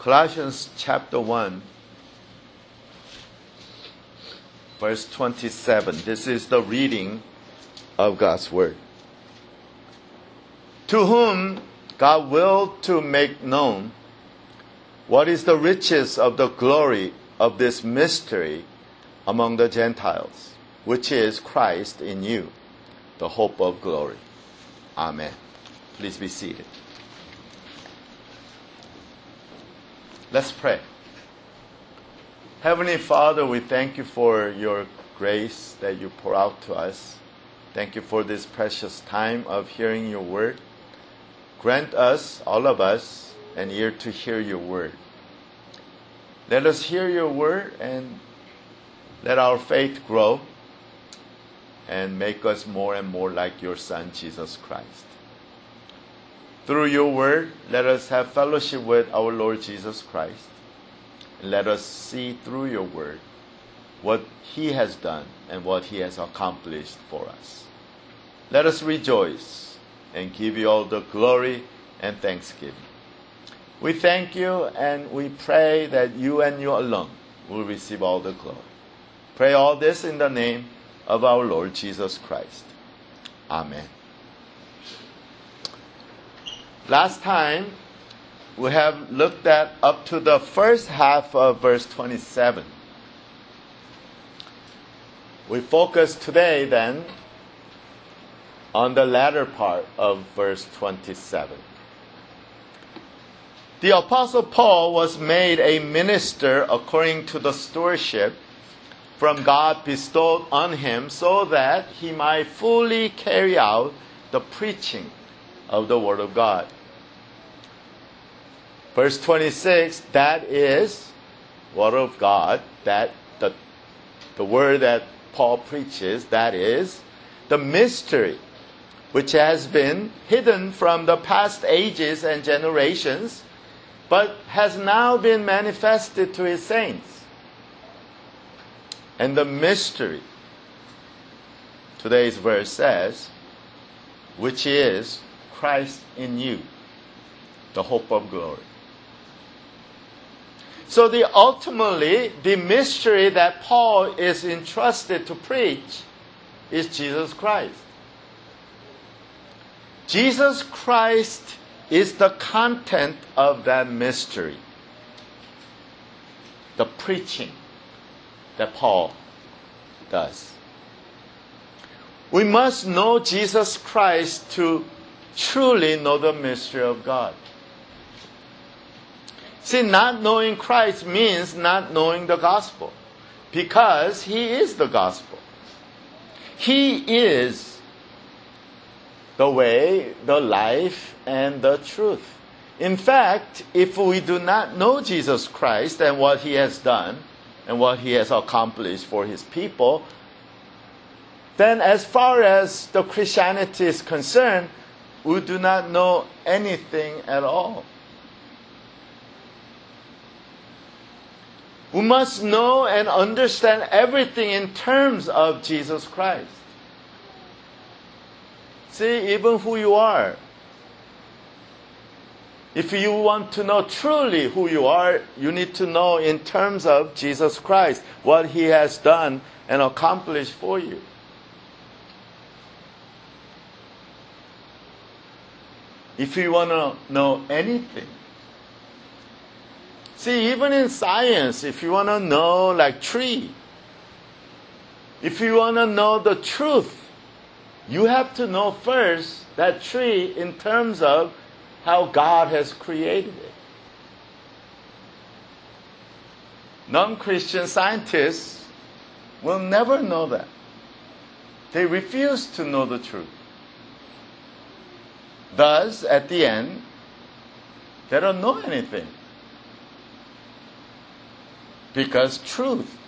Colossians chapter 1, verse 27. This is the reading of God's Word. To whom God willed to make known what is the riches of the glory of this mystery among the Gentiles, which is Christ in you, the hope of glory. Amen. Please be seated. Let's pray. Heavenly Father, we thank you for your grace that you pour out to us. Thank you for this precious time of hearing your word. Grant us, all of us, an ear to hear your word. Let us hear your word and let our faith grow and make us more and more like your Son, Jesus Christ. Through your word, let us have fellowship with our Lord Jesus Christ. And let us see through your word what he has done and what he has accomplished for us. Let us rejoice and give you all the glory and thanksgiving. We thank you and we pray that you and you alone will receive all the glory. Pray all this in the name of our Lord Jesus Christ. Amen. Last time, we have looked at up to the first half of verse 27. We focus today then on the latter part of verse 27. The Apostle Paul was made a minister according to the stewardship from God bestowed on him so that he might fully carry out the preaching of the Word of God. Verse 26, that is Word of God, that the word that Paul preaches, that is the mystery which has been hidden from the past ages and generations, but has now been manifested to his saints. And the mystery, today's verse says, which is Christ in you, the hope of glory. So ultimately, the mystery that Paul is entrusted to preach is Jesus Christ. Jesus Christ is the content of that mystery. The preaching that Paul does. We must know Jesus Christ to truly know the mystery of God. See, not knowing Christ means not knowing the gospel, because he is the gospel. He is the way, the life, and the truth. In fact, if we do not know Jesus Christ and what he has done and what he has accomplished for his people, then as far as the Christianity is concerned, we do not know anything at all. We must know and understand everything in terms of Jesus Christ. See, even who you are. If you want to know truly who you are, you need to know in terms of Jesus Christ, what he has done and accomplished for you. If you want to know anything, see, even in science, if you want to know like tree, if you want to know the truth, you have to know first that tree in terms of how God has created it. Non-Christian scientists will never know that. They refuse to know the truth. Thus, at the end, they don't know anything. Because truth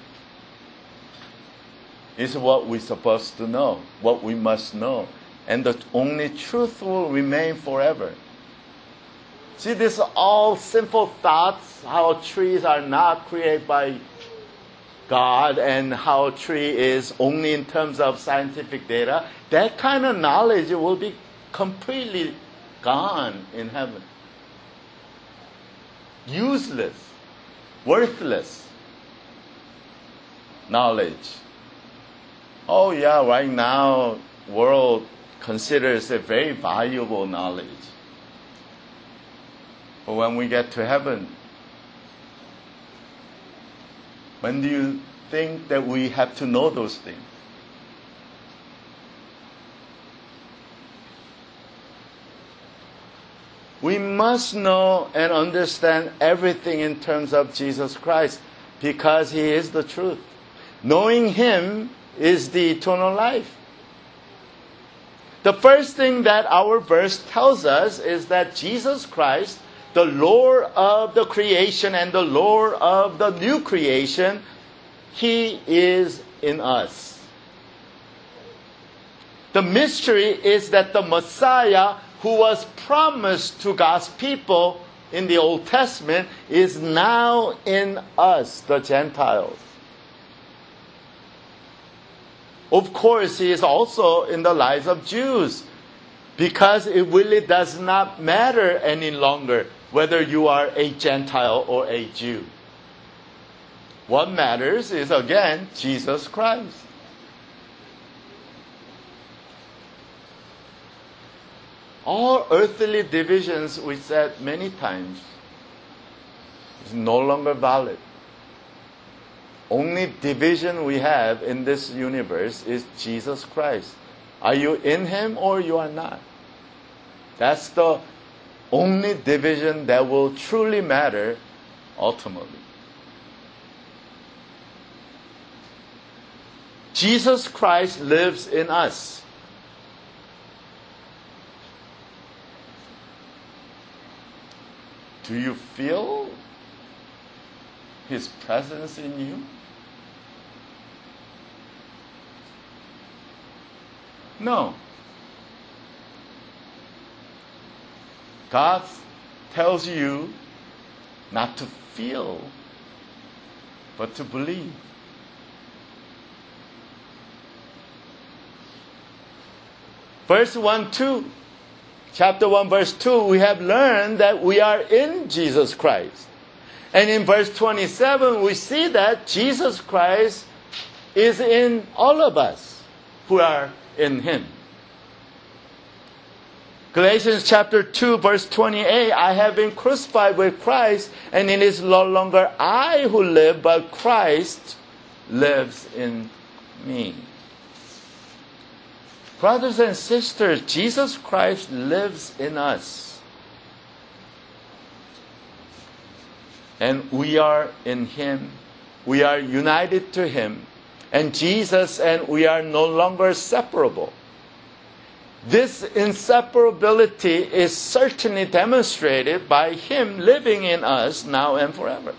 is what we're supposed to know, what we must know. And the only truth will remain forever. See, these are all simple thoughts, how trees are not created by God and how a tree is only in terms of scientific data. That kind of knowledge will be completely gone in heaven. useless, worthless knowledge. Oh yeah, right now, world considers it very valuable knowledge. But when we get to heaven, when do you think that we have to know those things? We must know and understand everything in terms of Jesus Christ because He is the truth. Knowing Him is the eternal life. The first thing that our verse tells us is that Jesus Christ, the Lord of the creation and the Lord of the new creation, He is in us. The mystery is that the Messiah who was promised to God's people in the Old Testament is now in us, the Gentiles. Of course, He is also in the lives of Jews, because it really does not matter any longer whether you are a Gentile or a Jew. What matters is, again, Jesus Christ. All earthly divisions, we said many times, is no longer valid. Only division we have in this universe is Jesus Christ. Are you in Him or you are not? That's the only division that will truly matter ultimately. Jesus Christ lives in us. Do you feel His presence in you? No. God tells you not to feel, but to believe. Verse 1, 2. Chapter 1, verse 2, we have learned that we are in Jesus Christ. And in verse 27, we see that Jesus Christ is in all of us who are in Him. Galatians chapter 2, verse 28, I have been crucified with Christ, and it is no longer I who live, but Christ lives in me. Brothers and sisters, Jesus Christ lives in us. And we are in Him. We are united to Him. And Jesus and we are no longer separable. This inseparability is certainly demonstrated by Him living in us now and forever.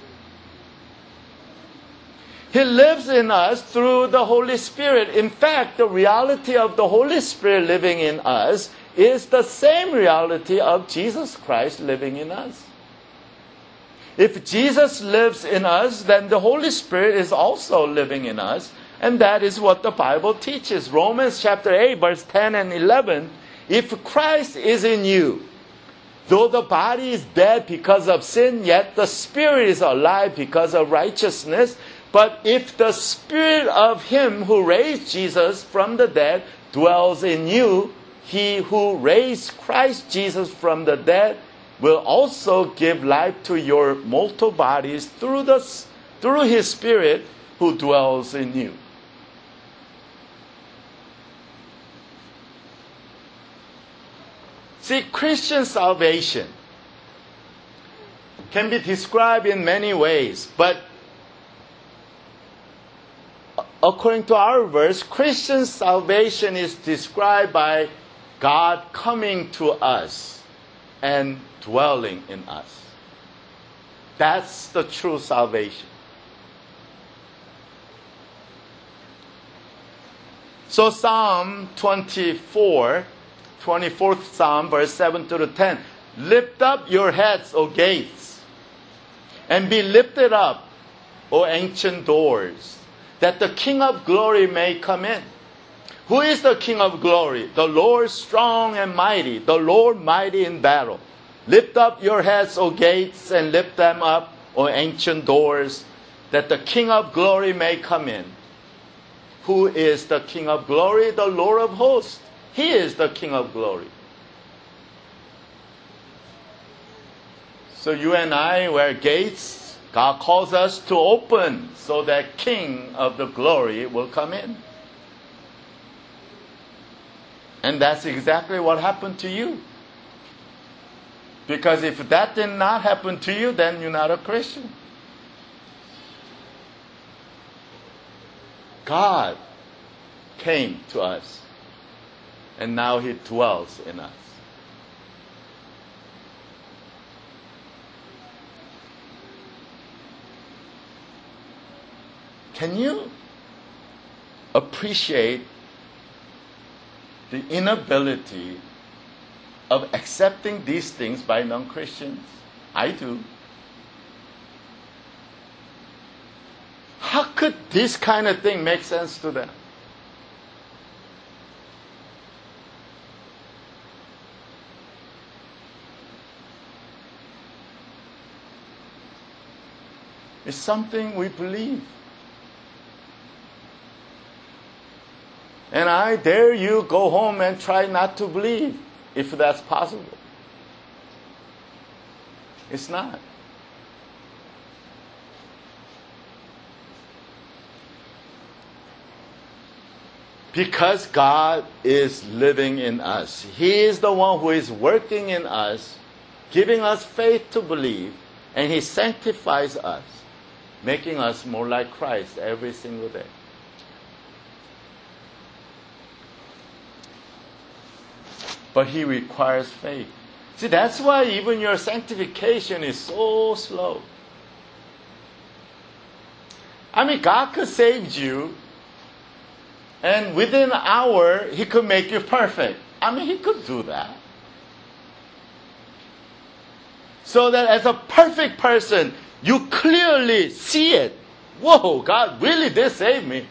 He lives in us through the Holy Spirit. In fact, the reality of the Holy Spirit living in us is the same reality of Jesus Christ living in us. If Jesus lives in us, then the Holy Spirit is also living in us. And that is what the Bible teaches. Romans chapter 8, verse 10 and 11. If Christ is in you, though the body is dead because of sin, yet the Spirit is alive because of righteousness. But if the Spirit of Him who raised Jesus from the dead dwells in you, He who raised Christ Jesus from the dead will also give life to your mortal bodies through His Spirit who dwells in you. See, Christian salvation can be described in many ways, but according to our verse, Christian salvation is described by God coming to us and dwelling in us. That's the true salvation. So Psalm 24, 24th Psalm, verse 7 to 10. Lift up your heads, O gates, and be lifted up, O ancient doors, that the King of glory may come in. Who is the King of glory? The Lord strong and mighty, the Lord mighty in battle. Lift up your heads, O gates, and lift them up, O ancient doors, that the King of glory may come in. Who is the King of glory? The Lord of hosts. He is the King of glory. So you and I, we're gates. God calls us to open so that King of the glory will come in. And that's exactly what happened to you. Because if that did not happen to you, then you're not a Christian. God came to us, and now He dwells in us. Can you appreciate the inability of accepting these things by non-Christians? I do. How could this kind of thing make sense to them? It's something we believe. And I dare you go home and try not to believe, if that's possible. It's not. Because God is living in us. He is the one who is working in us, giving us faith to believe, and He sanctifies us, making us more like Christ every single day. But He requires faith. See, that's why even your sanctification is so slow. I mean, God could save you, and within an hour, He could make you perfect. I mean, He could do that. So that as a perfect person, you clearly see it. Whoa, God really did save me.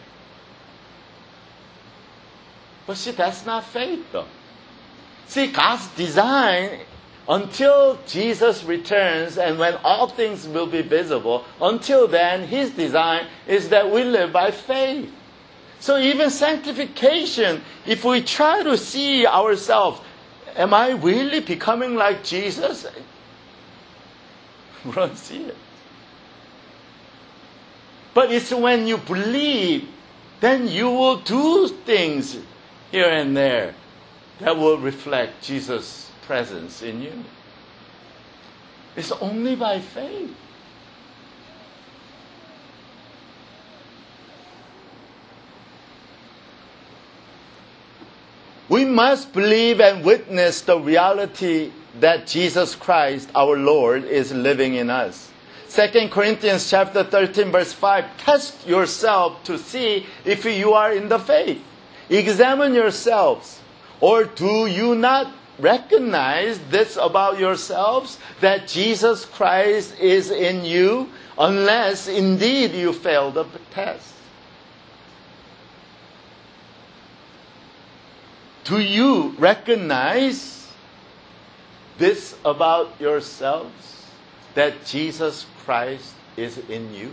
But see, that's not faith, though. See, God's design, until Jesus returns and when all things will be visible, until then, His design is that we live by faith. So even sanctification, if we try to see ourselves, am I really becoming like Jesus? We don't see it. But it's when you believe, then you will do things here and there that will reflect Jesus' presence in you. It's only by faith. We must believe and witness the reality that Jesus Christ, our Lord, is living in us. 2 Corinthians chapter 13, verse 5, test yourself to see if you are in the faith. Examine yourselves. Or do you not recognize this about yourselves, that Jesus Christ is in you, unless indeed you fail the test? Do you recognize this about yourselves, that Jesus Christ is in you?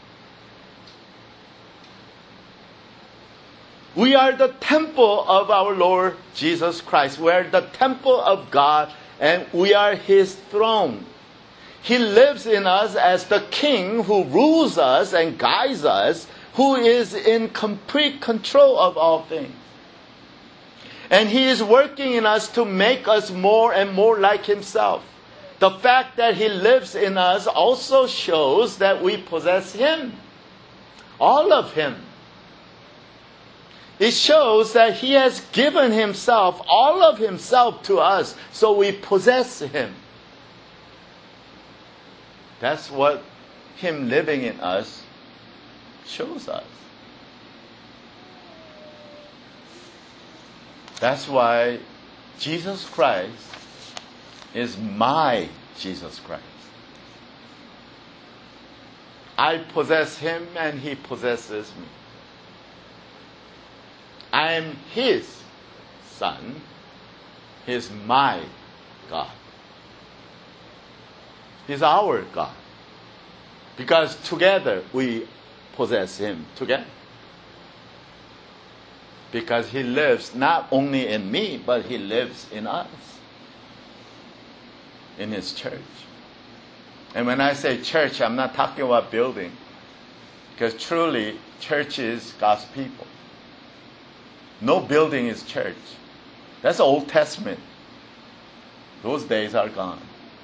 We are the temple of our Lord Jesus Christ. We are the temple of God, and we are His throne. He lives in us as the King who rules us and guides us, who is in complete control of all things. And He is working in us to make us more and more like Himself. The fact that He lives in us also shows that we possess Him. All of Him. It shows that He has given Himself, all of Himself to us, so we possess Him. That's what Him living in us shows us. That's why Jesus Christ is my Jesus Christ. I possess Him and He possesses me. I am His Son. He is my God. He's our God. Because together we possess Him together. Because He lives not only in me, but He lives in us. In His church. And when I say church, I'm not talking about building. Because truly, church is God's people. No building is church. That's the Old Testament. Those days are gone.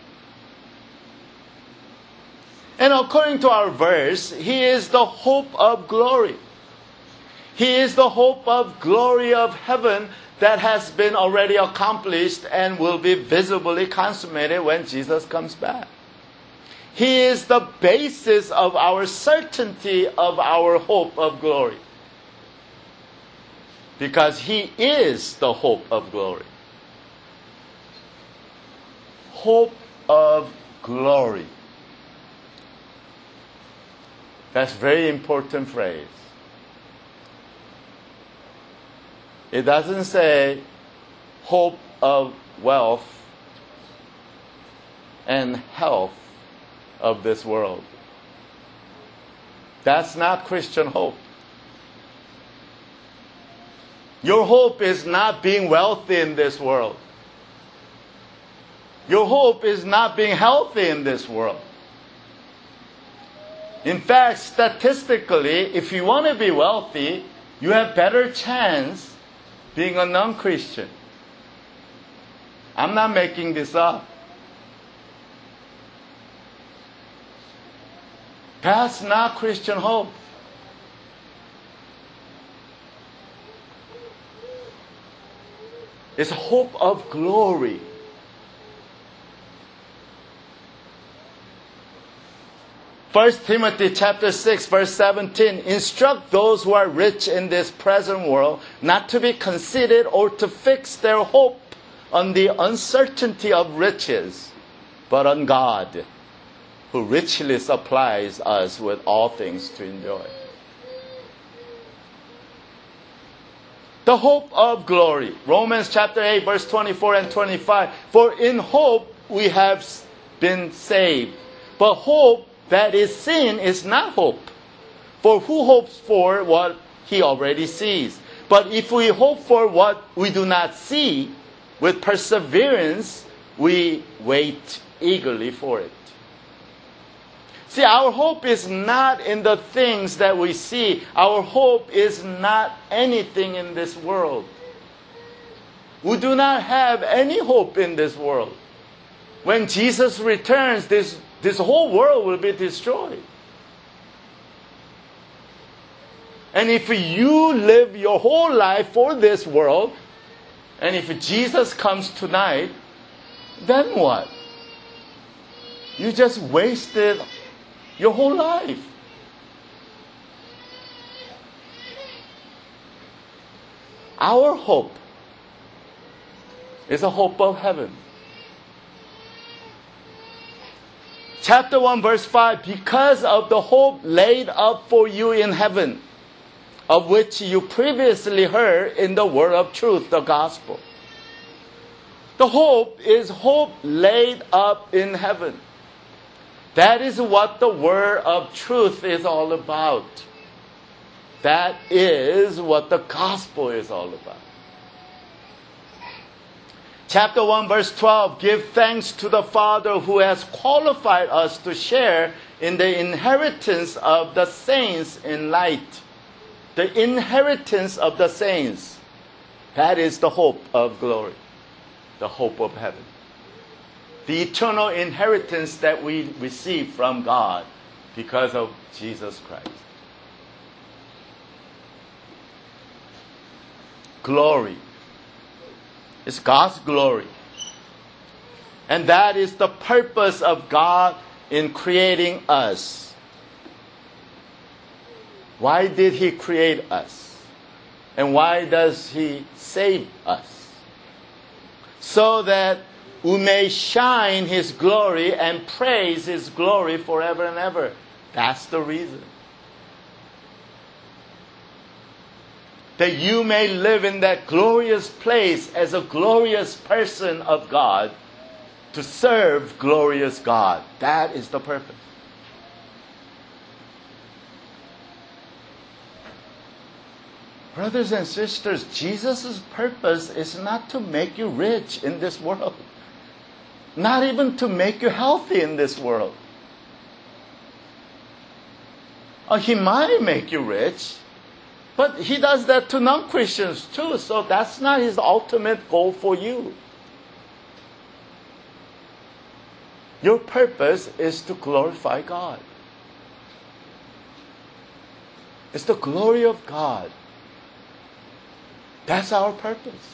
And according to our verse, He is the hope of glory. He is the hope of glory of heaven that has been already accomplished and will be visibly consummated when Jesus comes back. He is the basis of our certainty of our hope of glory. Because He is the hope of glory. Hope of glory. That's a very important phrase. It doesn't say hope of wealth and health of this world. That's not Christian hope. Your hope is not being wealthy in this world. Your hope is not being healthy in this world. In fact, statistically, if you want to be wealthy, you have better chance being a non-Christian. I'm not making this up. That's not Christian hope. It's hope of glory. First Timothy chapter 6 verse 17, instruct those who are rich in this present world not to be conceited or to fix their hope on the uncertainty of riches, but on God, who richly supplies us with all things to enjoy. The hope of glory. Romans chapter 8 verse 24 and 25. For in hope we have been saved. But hope that is seen is not hope. For who hopes for what he already sees? But if we hope for what we do not see, with perseverance we wait eagerly for it. See, our hope is not in the things that we see. Our hope is not anything in this world. We do not have any hope in this world. When Jesus returns, this whole world will be destroyed. And if you live your whole life for this world, and if Jesus comes tonight, then what? You just wasted your whole life. Our hope is a hope of heaven. Chapter 1 verse 5, because of the hope laid up for you in heaven, of which you previously heard in the word of truth, the gospel. The hope is hope laid up in heaven. That is what the word of truth is all about. That is what the gospel is all about. Chapter 1 verse 12, give thanks to the Father who has qualified us to share in the inheritance of the saints in light. The inheritance of the saints. That is the hope of glory. The hope of heaven. The eternal inheritance that we receive from God because of Jesus Christ. Glory. It's God's glory. And that is the purpose of God in creating us. Why did He create us? And why does He save us? So that we may shine His glory and praise His glory forever and ever. That's the reason. That you may live in that glorious place as a glorious person of God to serve glorious God. That is the purpose. Brothers and sisters, Jesus' purpose is not to make you rich in this world. Not even to make you healthy in this world. He might make you rich, but He does that to non-Christians too, so that's not His ultimate goal for you. Your purpose is to glorify God. It's the glory of God. That's our purpose.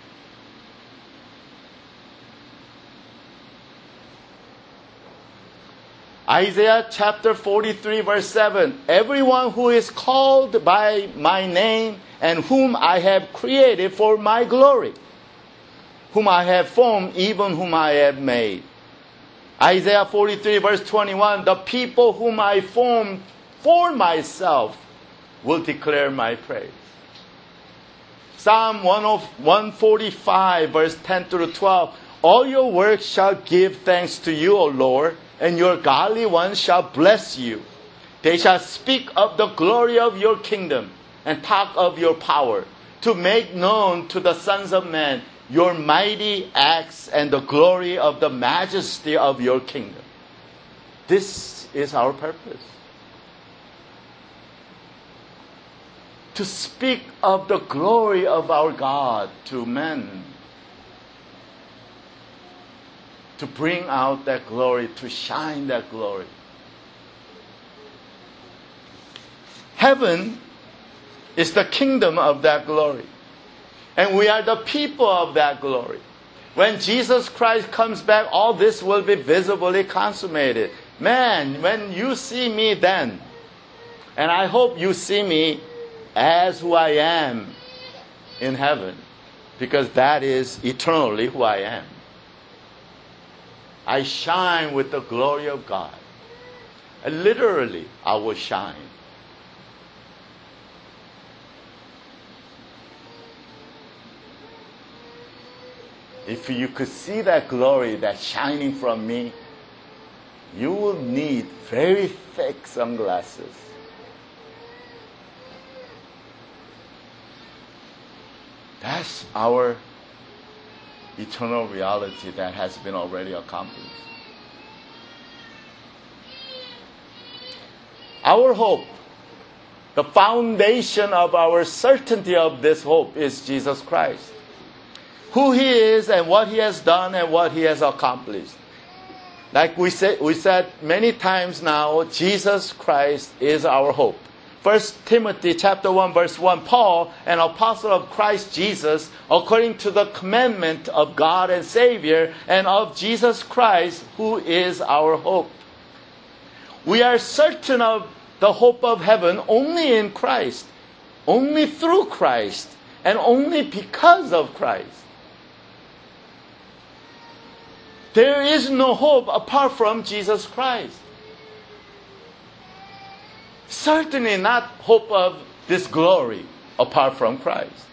Isaiah chapter 43 verse 7. Everyone who is called by my name and whom I have created for my glory, whom I have formed, even whom I have made. Isaiah 43 verse 21. The people whom I formed for myself will declare my praise. Psalm 145 verse 10 through 12. All your works shall give thanks to you, O Lord, and your godly ones shall bless you. They shall speak of the glory of your kingdom and talk of your power, to make known to the sons of men your mighty acts and the glory of the majesty of your kingdom. This is our purpose. To speak of the glory of our God to men. To bring out that glory, to shine that glory. Heaven is the kingdom of that glory. And we are the people of that glory. When Jesus Christ comes back, all this will be visibly consummated. Man, when you see me then, and I hope you see me as who I am in heaven, because that is eternally who I am. I shine with the glory of God. And literally, I will shine. If you could see that glory that's shining from me, you will need very thick sunglasses. That's our eternal reality that has been already accomplished. Our hope, the foundation of our certainty of this hope, is Jesus Christ. Who He is and what He has done and what He has accomplished. Like we said many times now, Jesus Christ is our hope. 1 Timothy chapter 1 verse 1, Paul, an apostle of Christ Jesus, according to the commandment of God and Savior, and of Jesus Christ, who is our hope. We are certain of the hope of heaven only in Christ, only through Christ, and only because of Christ. There is no hope apart from Jesus Christ. Certainly not hope of this glory apart from Christ.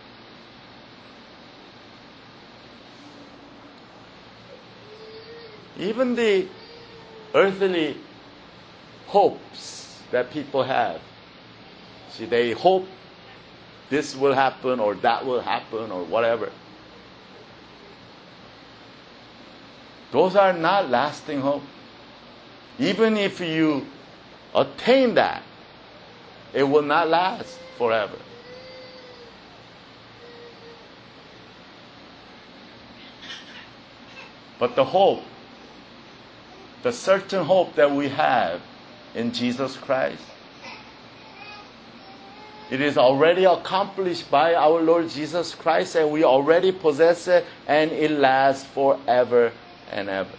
Even the earthly hopes that people have. See, they hope this will happen or that will happen or whatever. Those are not lasting hope. Even if you attain that, it will not last forever. But the hope, the certain hope that we have in Jesus Christ, it is already accomplished by our Lord Jesus Christ, and we already possess it, and it lasts forever and ever.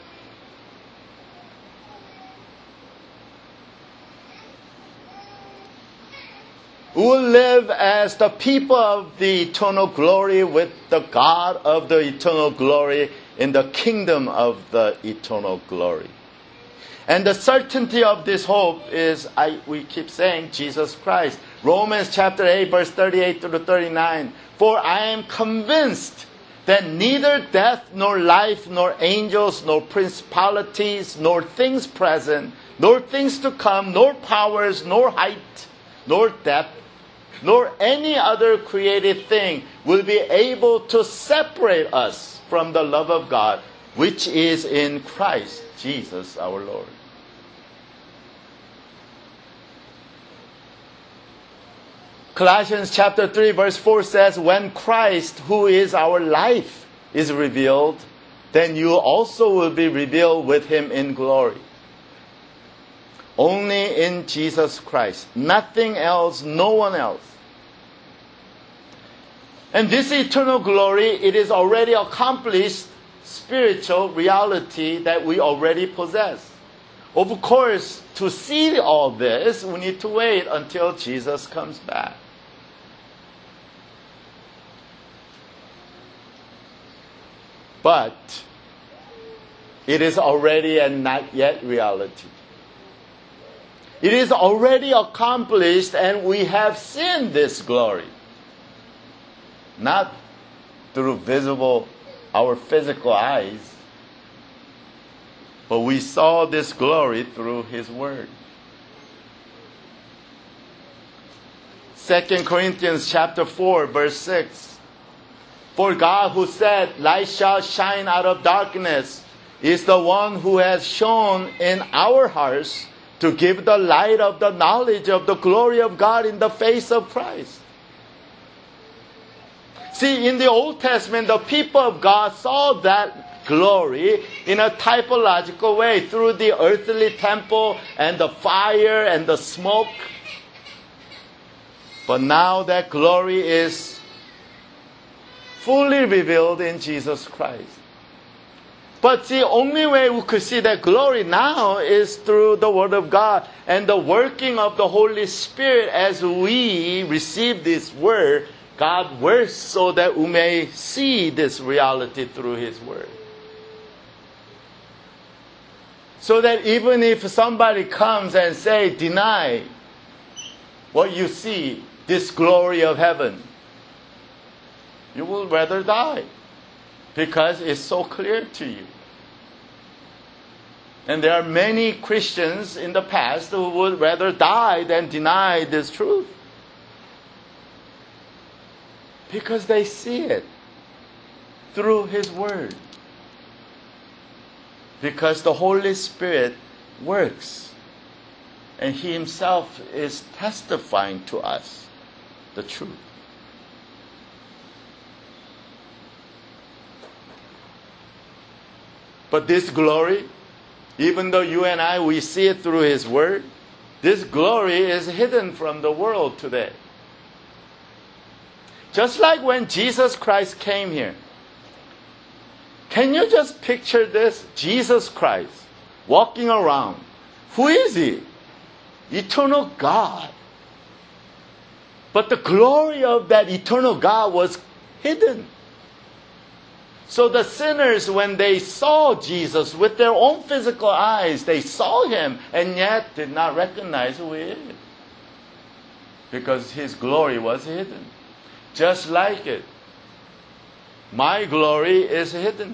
We will live as the people of the eternal glory with the God of the eternal glory in the kingdom of the eternal glory. And the certainty of this hope is, we keep saying, Jesus Christ. Romans chapter 8 verse 38 to 39. For I am convinced that neither death, nor life, nor angels, nor principalities, nor things present, nor things to come, nor powers, nor height, nor depth, nor any other created thing will be able to separate us from the love of God, which is in Christ Jesus our Lord. Colossians chapter 3 verse 4 says, when Christ, who is our life, is revealed, then you also will be revealed with Him in glory. Only in Jesus Christ. Nothing else, no one else. And this eternal glory, it is already accomplished spiritual reality that we already possess. Of course, to see all this, we need to wait until Jesus comes back. But it is already and not yet reality. It is already accomplished and we have seen this glory. Not through our physical eyes, but we saw this glory through His Word. 2 Corinthians chapter 4 verse 6. For God who said, light shall shine out of darkness, is the one who has shone in our hearts to give the light of the knowledge of the glory of God in the face of Christ. See, in the Old Testament, the people of God saw that glory in a typological way through the earthly temple and the fire and the smoke. But now that glory is fully revealed in Jesus Christ. But the only way we could see that glory now is through the Word of God and the working of the Holy Spirit as we receive this Word. God works so that we may see this reality through His Word. So that even if somebody comes and say, deny what you see, this glory of heaven, you will rather die because it's so clear to you. And there are many Christians in the past who would rather die than deny this truth. Because they see it through His Word. Because the Holy Spirit works. And He Himself is testifying to us the truth. But this glory, even though you and I, we see it through His Word, this glory is hidden from the world today. Just like when Jesus Christ came here. Can you just picture this? Jesus Christ walking around. Who is He? Eternal God. But the glory of that eternal God was hidden. So the sinners, when they saw Jesus with their own physical eyes, they saw Him and yet did not recognize who He is. Because His glory was hidden. Just like it. My glory is hidden.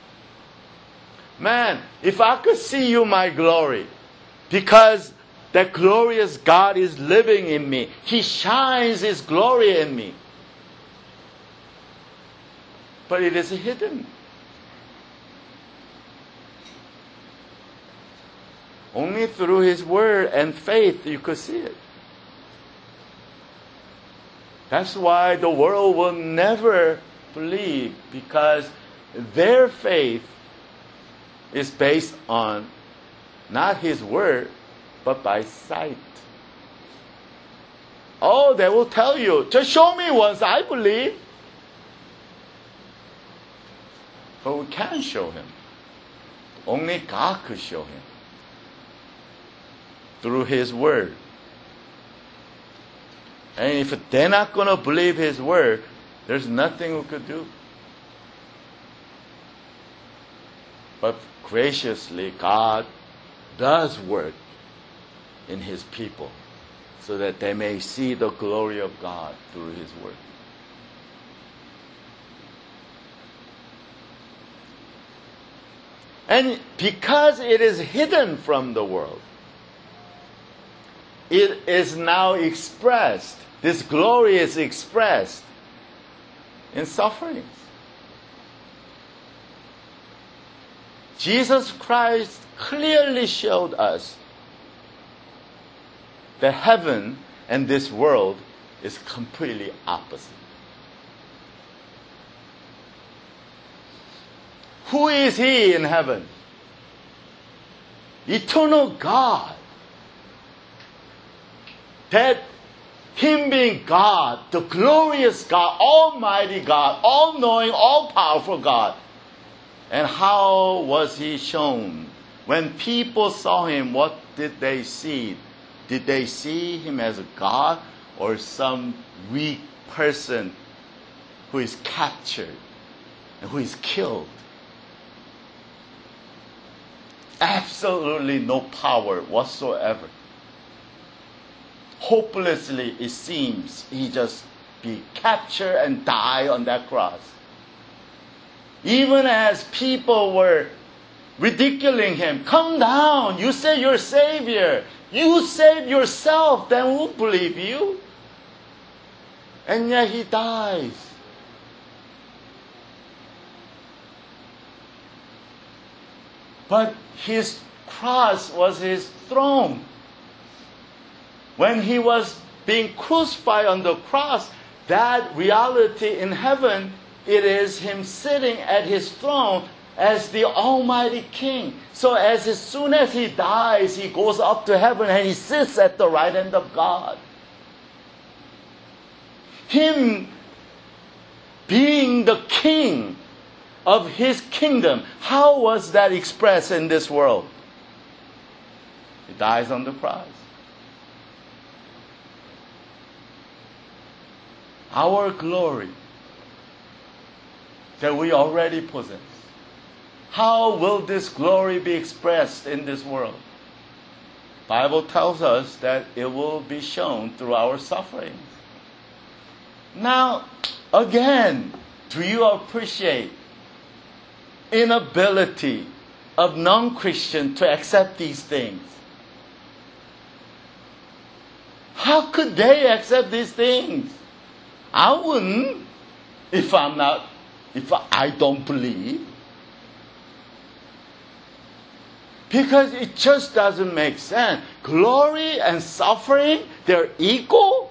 Man, if I could see you, my glory, because that glorious God is living in me. He shines His glory in me. But it is hidden. Only through His Word and faith you could see it. That's why the world will never believe, because their faith is based on not His Word, but by sight. Oh, they will tell you, just show me once, I believe. But we can't show Him. Only God could show Him. Through His Word. And if they're not going to believe His Word, there's nothing we could do. But graciously, God does work in His people so that they may see the glory of God through His Word. And because it is hidden from the world, it is now expressed. This glory is expressed in sufferings. Jesus Christ clearly showed us that heaven and this world is completely opposite. Who is He in heaven? Eternal God. That Him being God, the glorious God, Almighty God, all-knowing, all-powerful God. And how was He shown? When people saw Him, what did they see? Did they see Him as a God or some weak person who is captured and who is killed? Absolutely no power whatsoever. Hopelessly, it seems, He just be captured and die on that cross. Even as people were ridiculing Him, come down, you say you're Savior. You save yourself, then we'll believe you. And yet He dies. But His cross was His throne. When He was being crucified on the cross, that reality in heaven, it is Him sitting at His throne as the Almighty King. So as soon as He dies, He goes up to heaven and He sits at the right hand of God. Him being the King of His kingdom, how was that expressed in this world? He dies on the cross. Our glory that we already possess, how will this glory be expressed in this world? The Bible tells us that it will be shown through our sufferings. Now, again, do you appreciate inability of non-Christians to accept these things? How could they accept these things? I wouldn't if I don't believe. Because it just doesn't make sense. Glory and suffering, they're equal.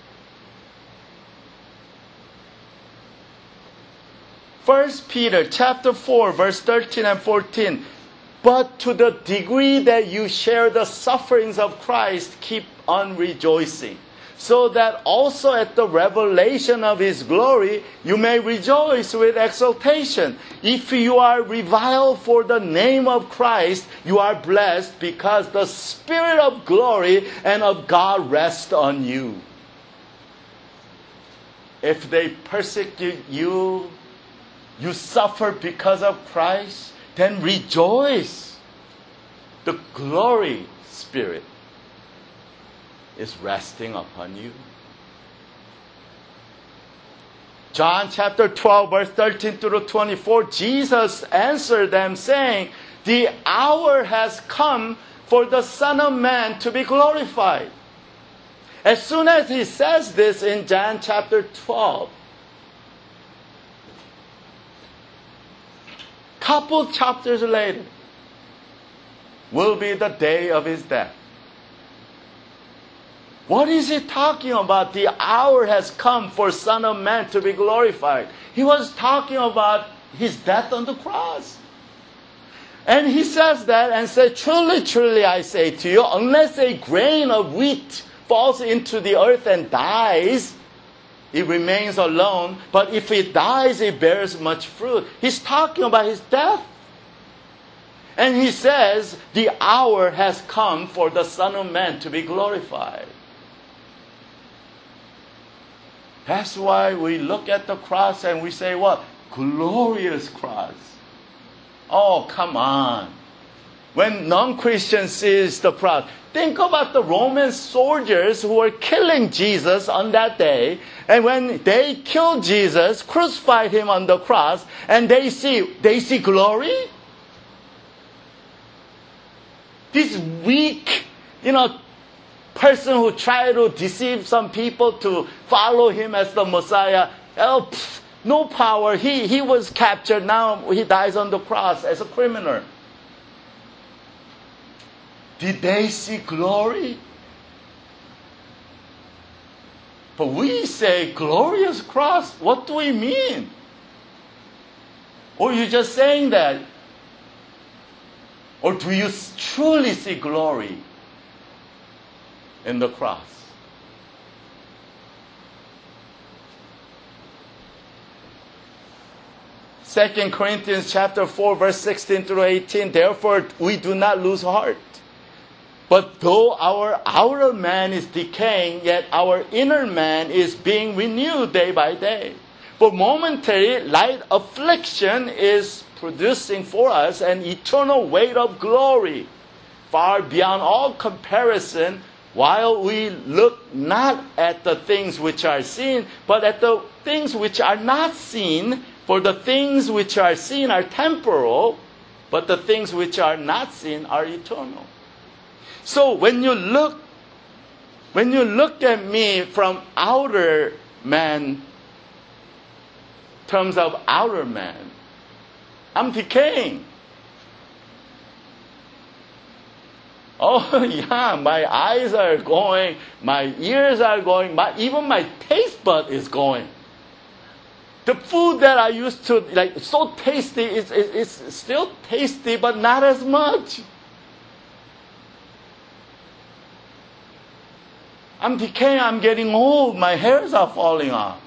1 Peter chapter 4, verse 13 and 14. But to the degree that you share the sufferings of Christ, keep on rejoicing, so that also at the revelation of His glory, you may rejoice with exultation. If you are reviled for the name of Christ, you are blessed because the Spirit of glory and of God rests on you. If they persecute you, you suffer because of Christ, then rejoice. The glory Spirit is resting upon you. John chapter 12, verse 13 through 24, Jesus answered them saying, the hour has come for the Son of Man to be glorified. As soon as He says this in John chapter 12, couple chapters later will be the day of His death. What is He talking about? The hour has come for Son of Man to be glorified. He was talking about His death on the cross. And He says that and says, truly, truly, I say to you, unless a grain of wheat falls into the earth and dies, it remains alone. But if it dies, it bears much fruit. He's talking about His death. And He says, the hour has come for the Son of Man to be glorified. That's why we look at the cross and we say, what? Glorious cross. Oh, come on. When non-Christians see the cross, think about the Roman soldiers who were killing Jesus on that day. And when they killed Jesus, crucified Him on the cross, and they see glory? This weak, person who tried to deceive some people to follow him as the Messiah, no power. He was captured. Now he dies on the cross as a criminal. Did they see glory? But we say glorious cross. What do we mean? Or you just saying that? Or do you truly see glory in the cross? Second Corinthians chapter 4, verse 16 through 18. Therefore, we do not lose heart. But though our outer man is decaying, yet our inner man is being renewed day by day. For momentary light affliction is producing for us an eternal weight of glory, far beyond all comparison, while we look not at the things which are seen, but at the things which are not seen. For the things which are seen are temporal, but the things which are not seen are eternal. So when you look at me from outer man, terms of outer man, I'm decaying. Oh yeah, my eyes are going, my ears are going, even my taste bud is going. The food that I used to like so tasty is still tasty, but not as much. I'm decaying, I'm getting old, my hairs are falling off.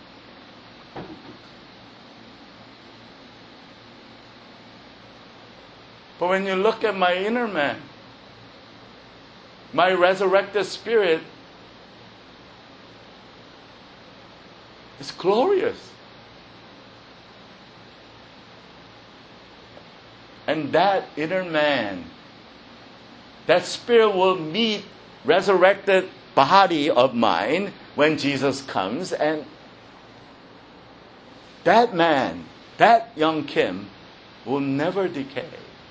But when you look at my inner man, my resurrected spirit is glorious. And that inner man, that spirit will meet resurrected body of mine when Jesus comes, and that man, that young Kim, will never decay.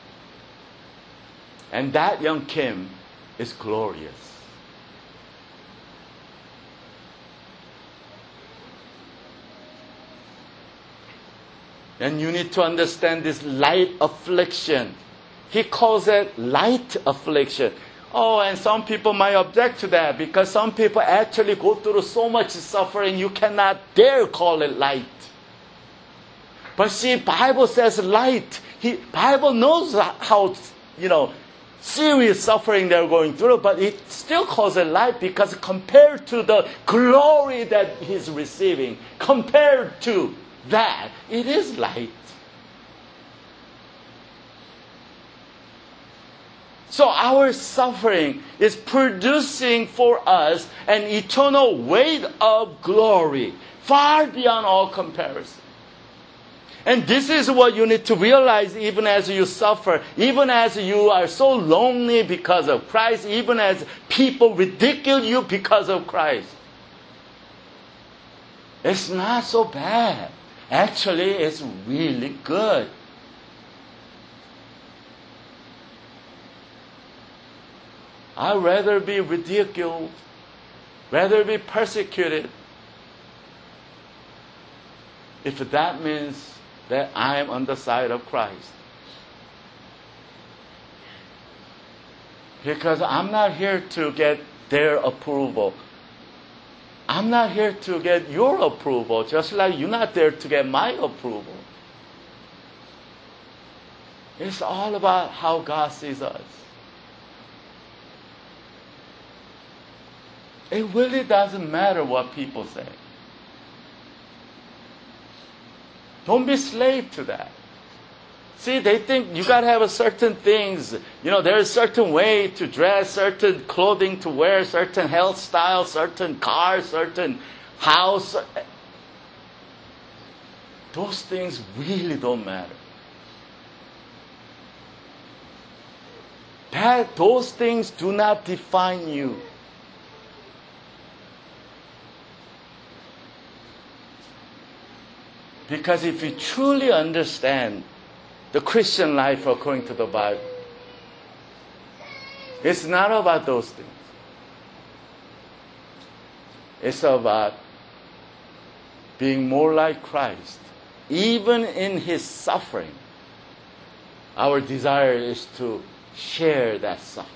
And that young Kim is glorious. And you need to understand this light affliction. He calls it light affliction. Oh, and some people might object to that because some people actually go through so much suffering you cannot dare call it light. But see, Bible says light. Bible knows how, serious suffering they're going through, but it still calls it light because compared to the glory that he's receiving, compared to that, it is light. So our suffering is producing for us an eternal weight of glory, far beyond all comparison. And this is what you need to realize even as you suffer, even as you are so lonely because of Christ, even as people ridicule you because of Christ. It's not so bad. Actually, it's really good. I'd rather be ridiculed, rather be persecuted, if that means that I am on the side of Christ. Because I'm not here to get their approval. I'm not here to get your approval, just like you're not there to get my approval. It's all about how God sees us. It really doesn't matter what people say. Don't be slave to that. See, they think you got to have a certain things. There's a certain way to dress, certain clothing to wear, certain health style, certain car, certain house. Those things really don't matter. Those things do not define you. Because if you truly understand the Christian life according to the Bible, It's not about those things. It's about being more like Christ. Even in His suffering, our desire is to share that suffering.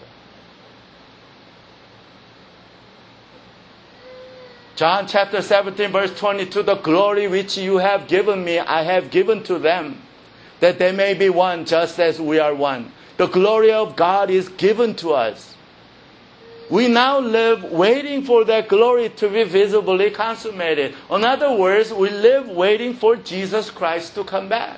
John chapter 17 verse 22, the glory which you have given me, I have given to them, that they may be one just as we are one. The glory of God is given to us. We now live waiting for that glory to be visibly consummated. In other words, we live waiting for Jesus Christ to come back.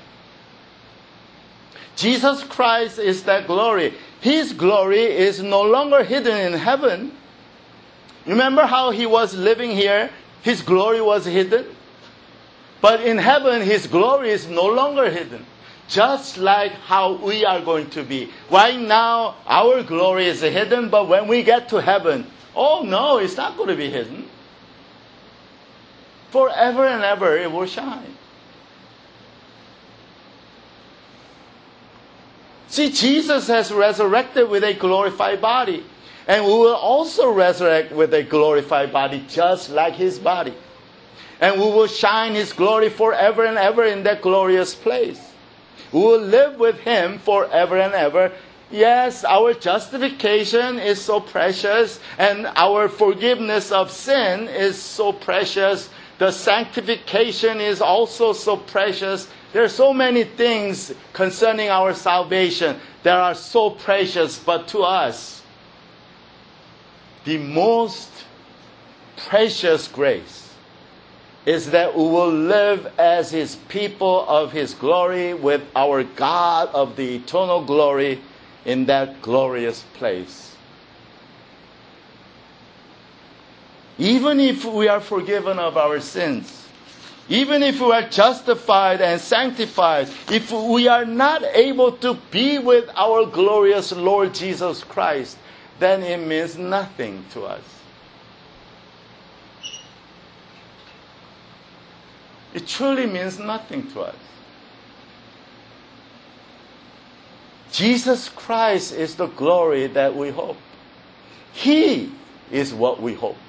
Jesus Christ is that glory. His glory is no longer hidden in heaven. Remember how He was living here? His glory was hidden. But in heaven, His glory is no longer hidden. Just like how we are going to be. Right now, our glory is hidden, but when we get to heaven, oh no, it's not going to be hidden. Forever and ever it will shine. See, Jesus has resurrected with a glorified body. And we will also resurrect with a glorified body just like His body. And we will shine His glory forever and ever in that glorious place. We will live with Him forever and ever. Yes, our justification is so precious, and our forgiveness of sin is so precious. The sanctification is also so precious. There are so many things concerning our salvation that are so precious, but to us, the most precious grace is that we will live as His people of His glory with our God of the eternal glory in that glorious place. Even if we are forgiven of our sins, even if we are justified and sanctified, if we are not able to be with our glorious Lord Jesus Christ, then it means nothing to us. It truly means nothing to us. Jesus Christ is the glory that we hope. He is what we hope.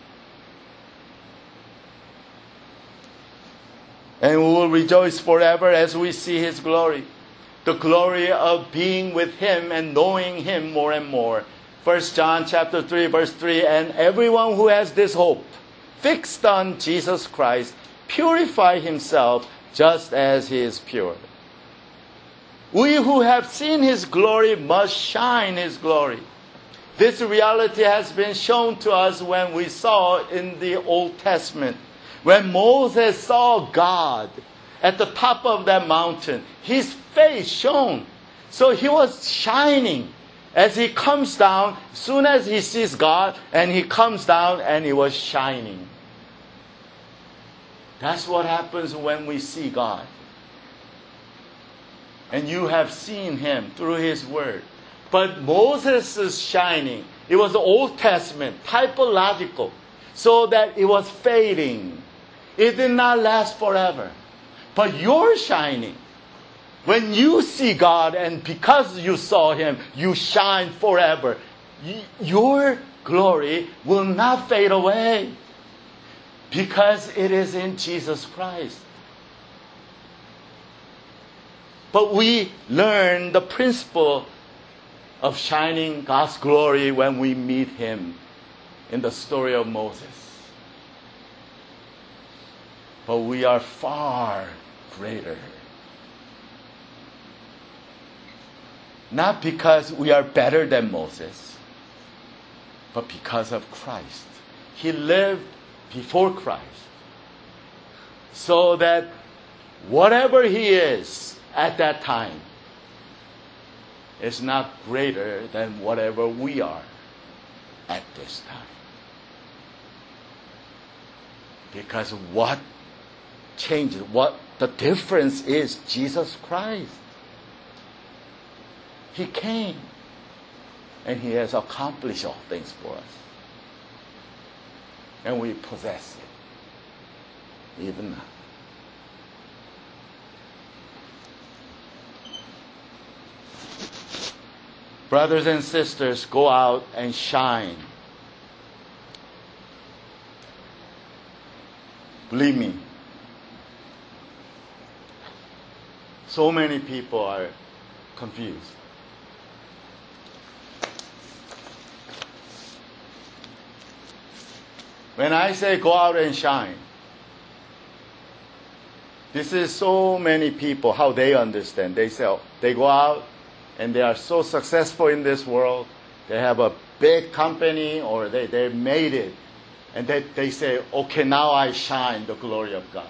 And we will rejoice forever as we see His glory. The glory of being with Him and knowing Him more and more. 1 John chapter 3 verse 3, and everyone who has this hope fixed on Jesus Christ purify himself just as He is pure. We who have seen His glory must shine His glory. This reality has been shown to us when we saw in the Old Testament. When Moses saw God at the top of that mountain, his face shone. So he was shining. As he comes down, as soon as he sees God, and he comes down and he was shining. That's what happens when we see God. And you have seen Him through His Word. But Moses' shining, it was the Old Testament, typological, so that it was fading. It did not last forever. But your shining, when you see God and because you saw Him, you shine forever. Your glory will not fade away because it is in Jesus Christ. But we learn the principle of shining God's glory when we meet Him in the story of Moses. But we are far greater. Not because we are better than Moses, but because of Christ. He lived before Christ. So that whatever He is at that time is not greater than whatever we are at this time. Because what changes, what the difference is Jesus Christ. He came and He has accomplished all things for us. And we possess it even now. Brothers and sisters, go out and shine. Believe me, so many people are confused. When I say go out and shine, this is so many people, how they understand. They say, they go out and they are so successful in this world. They have a big company or they made it. And they say, okay, now I shine the glory of God.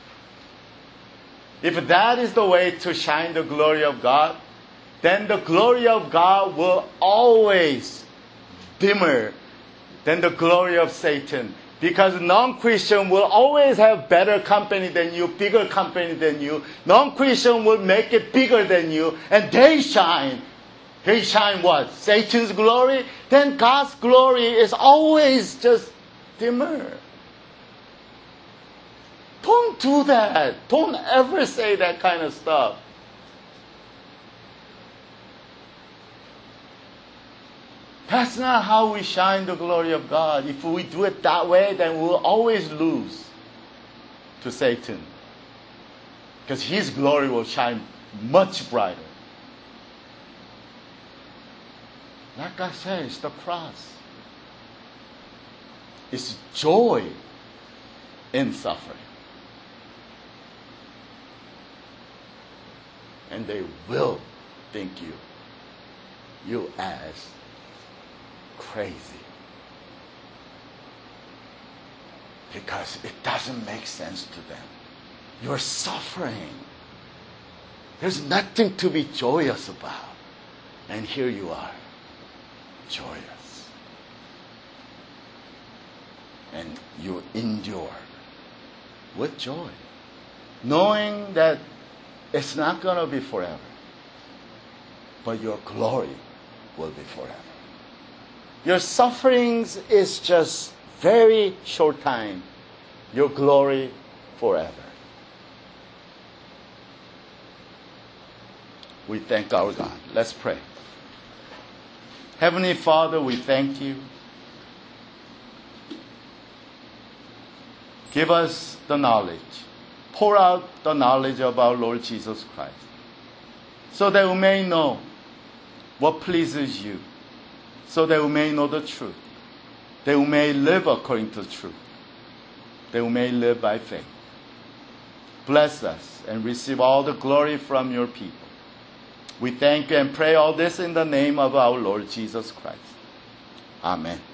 If that is the way to shine the glory of God, then the glory of God will always dimmer than the glory of Satan. Because non-Christian will always have better company than you, bigger company than you. Non-Christian will make it bigger than you, and they shine. They shine what? Satan's glory? Then God's glory is always just dimmer. Don't do that. Don't ever say that kind of stuff. That's not how we shine the glory of God. If we do it that way, then we'll always lose to Satan. Because his glory will shine much brighter. Like I said, it's the cross. It's joy in suffering. And they will think you as crazy. Because it doesn't make sense to them. You're suffering. There's nothing to be joyous about. And here you are, joyous. And you endure with joy, knowing that it's not going to be forever, but your glory will be forever. Your sufferings is just very short time. Your glory forever. We thank our God. Let's pray. Heavenly Father, we thank you. Give us the knowledge. Pour out the knowledge of our Lord Jesus Christ, so that we may know what pleases you, so that we may know the truth, that we may live according to the truth, that we may live by faith. Bless us and receive all the glory from your people. We thank you and pray all this in the name of our Lord Jesus Christ. Amen.